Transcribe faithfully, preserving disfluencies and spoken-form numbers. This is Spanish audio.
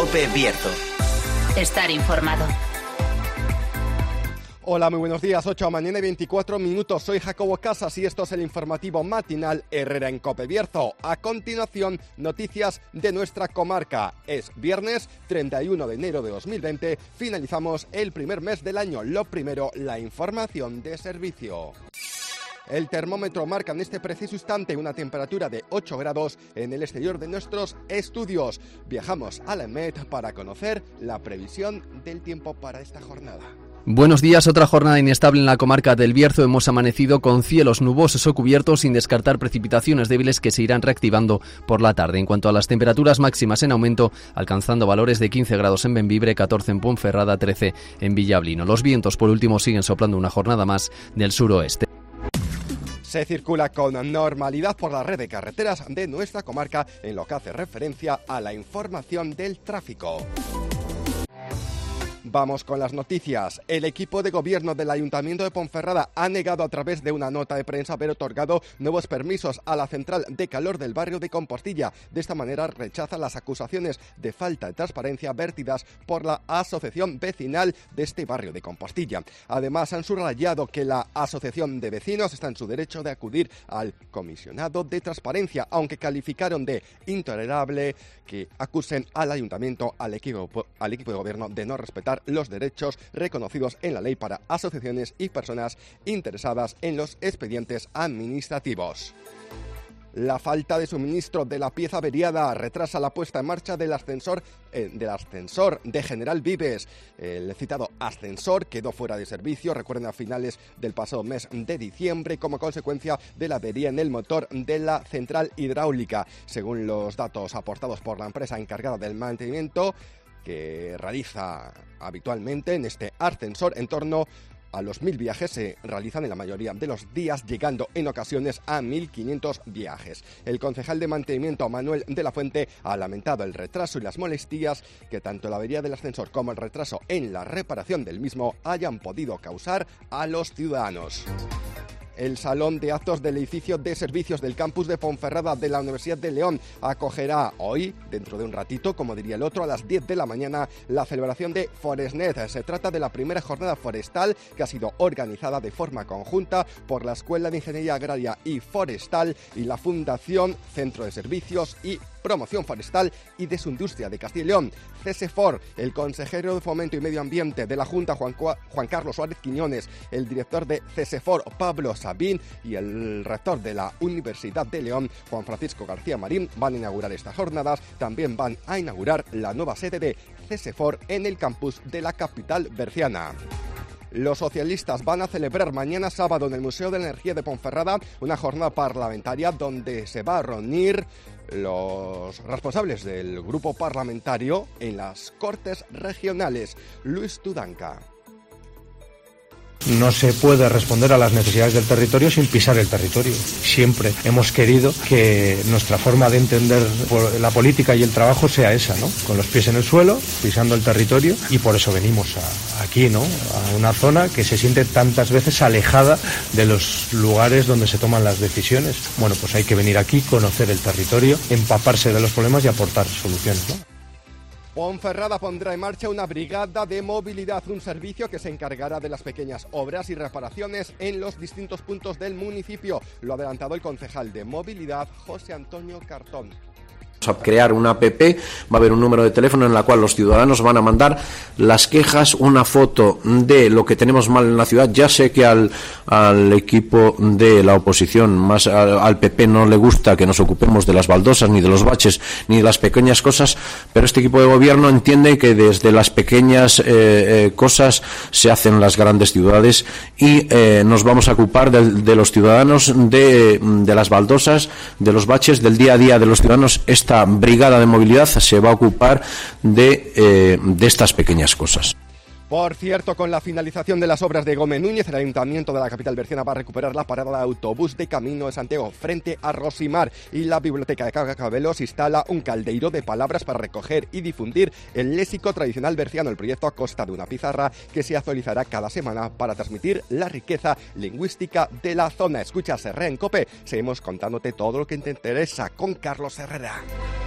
COPE Bierzo. Estar informado. Hola, muy buenos días, ocho de la mañana y veinticuatro minutos. Soy Jacobo Casas y esto es el informativo matinal Herrera en COPE Bierzo. A continuación, noticias de nuestra comarca. Es viernes treinta y uno de enero de dos mil veinte. Finalizamos el primer mes del año. Lo primero, la información de servicio. El termómetro marca en este preciso instante una temperatura de ocho grados en el exterior de nuestros estudios. Viajamos a la EMET para conocer la previsión del tiempo para esta jornada. Buenos días, otra jornada inestable en la comarca del Bierzo. Hemos amanecido con cielos nubosos o cubiertos sin descartar precipitaciones débiles que se irán reactivando por la tarde. En cuanto a las temperaturas máximas en aumento, alcanzando valores de quince grados en Bembibre, catorce en Ponferrada, trece en Villablino. Los vientos, por último, siguen soplando una jornada más del suroeste. Se circula con normalidad por la red de carreteras de nuestra comarca en lo que hace referencia a la información del tráfico. Vamos con las noticias. El equipo de gobierno del Ayuntamiento de Ponferrada ha negado a través de una nota de prensa haber otorgado nuevos permisos a la central de calor del barrio de Compostilla. De esta manera rechaza las acusaciones de falta de transparencia vertidas por la asociación vecinal de este barrio de Compostilla. Además, han subrayado que la asociación de vecinos está en su derecho de acudir al comisionado de transparencia, aunque calificaron de intolerable que acusen al ayuntamiento, al equipo, al equipo de gobierno de no respetar los derechos reconocidos en la ley para asociaciones y personas interesadas en los expedientes administrativos. La falta de suministro de la pieza averiada retrasa la puesta en marcha del ascensor, eh, del ascensor de General Vives. El citado ascensor quedó fuera de servicio, recuerden, a finales del pasado mes de diciembre, como consecuencia de la avería en el motor de la central hidráulica. Según los datos aportados por la empresa encargada del mantenimiento, que realiza habitualmente en este ascensor, en torno a los mil viajes se realizan en la mayoría de los días, llegando en ocasiones a mil quinientos viajes. El concejal de mantenimiento, Manuel de la Fuente, ha lamentado el retraso y las molestias que tanto la avería del ascensor como el retraso en la reparación del mismo hayan podido causar a los ciudadanos. El Salón de Actos del edificio de servicios del campus de Ponferrada de la Universidad de León acogerá hoy, dentro de un ratito, como diría el otro, a las diez de la mañana, la celebración de Forestnet. Se trata de la primera jornada forestal que ha sido organizada de forma conjunta por la Escuela de Ingeniería Agraria y Forestal y la Fundación Centro de Servicios y Promoción Forestal y de su Industria de Castilla y León. CESEFOR, el consejero de Fomento y Medio Ambiente de la Junta, Juan, Juan Carlos Suárez Quiñones, el director de CESEFOR, Pablo Sabín, y el rector de la Universidad de León, Juan Francisco García Marín, van a inaugurar estas jornadas. También van a inaugurar la nueva sede de CESEFOR en el campus de la capital berciana. Los socialistas van a celebrar mañana sábado en el Museo de la Energía de Ponferrada una jornada parlamentaria donde se va a reunir los responsables del grupo parlamentario en las Cortes Regionales. Luis Tudanca. No se puede responder a las necesidades del territorio sin pisar el territorio. Siempre hemos querido que nuestra forma de entender la política y el trabajo sea esa, ¿no? Con los pies en el suelo, pisando el territorio, y por eso venimos a, aquí, ¿no? A una zona que se siente tantas veces alejada de los lugares donde se toman las decisiones. Bueno, pues hay que venir aquí, conocer el territorio, empaparse de los problemas y aportar soluciones, ¿no? Ponferrada pondrá en marcha una brigada de movilidad, un servicio que se encargará de las pequeñas obras y reparaciones en los distintos puntos del municipio. Lo ha adelantado el concejal de movilidad, José Antonio Cartón. A crear una app, va a haber un número de teléfono en la cual los ciudadanos van a mandar las quejas, una foto de lo que tenemos mal en la ciudad. Ya sé que al, al equipo de la oposición, más al, al P P, no le gusta que nos ocupemos de las baldosas, ni de los baches, ni de las pequeñas cosas, pero este equipo de gobierno entiende que desde las pequeñas eh, eh, cosas se hacen las grandes ciudades, y eh, nos vamos a ocupar de, de los ciudadanos, de, de las baldosas, de los baches, del día a día de los ciudadanos. Esta brigada de movilidad se va a ocupar de, eh, de estas pequeñas cosas. Por cierto, con la finalización de las obras de Gómez Núñez, el Ayuntamiento de la capital berciana va a recuperar la parada de autobús de Camino de Santiago frente a Rosimar, y la Biblioteca de Carcabelos instala un caldeiro de palabras para recoger y difundir el léxico tradicional berciano. El proyecto consta de una pizarra que se actualizará cada semana para transmitir la riqueza lingüística de la zona. Escucha Herrera en COPE, seguimos contándote todo lo que te interesa con Carlos Herrera.